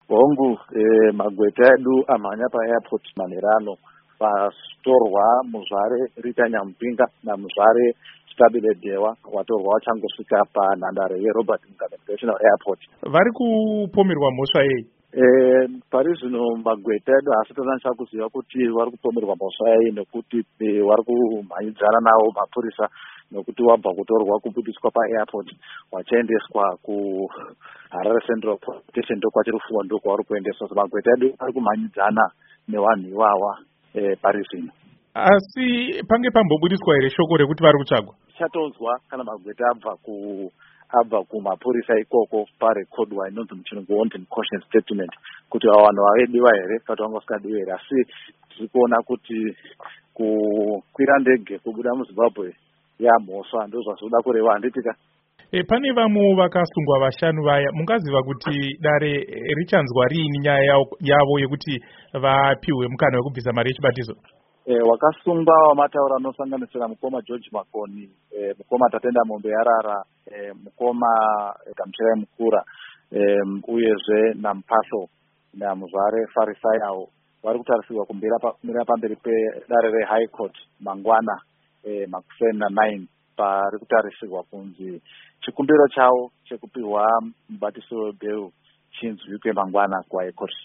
hongu magweta edu amhanya paairport manherano vatorwa muzvare Rita Nyamupinga namuzvare Stabile Dewa watorwa wachangosvika panhandare yeRobert Mugabe International Airport. Vari kupomerwa mhosva yei? Pari zvino magweta edu haasi tonatsa kuziva kuti vari kupomerwa mhosva yei nekuti vari kumhanyidzana nawo mapurisa nokuti wabva kutorwa kubudiswa paairport wachiendeswa kuHarare Central Police Station ndokwachiri kufungwa ndokwavari kuendeswa. So magweta edu ari kumhanyidzana nevanhu ivava pari zvino. Asi pange pambobudiswa here shoko rekuti vari kutsvagwa? Tichatonzwa kana magweta abva kumapurisa ikoko parekodwa inonzi muchirungu wanted caution statement kuti vanhu vavediwa here kana vangasingadiwi here, asi tiri kuona kuti kukwira ndege kubuda muZimbabwe yamhosva ndozvazvoda kureva handitika. Pane vamwe vakasungwa vashanu vaya, mungaziva kuti dare richanzwa riini nyaya yavo yekuti vapiwe mukana wekubvisa mari yechibatizo? Wakasungwa wamataura anosanganisira mukoma George Makoni, mukoma Tatenda Mombe Yarara, mukoma Gamuchirai Mukura, uyezve naMupasho namuzvare Farisayawo vari kutarisirwa kumira pamberi pedare reHigh Court mangwana makuseni na9 pari kutarisirwa kunzi chikumbiro chavo chekupiwa mubatiso webheu chinzwike mangwana kuHigh Court.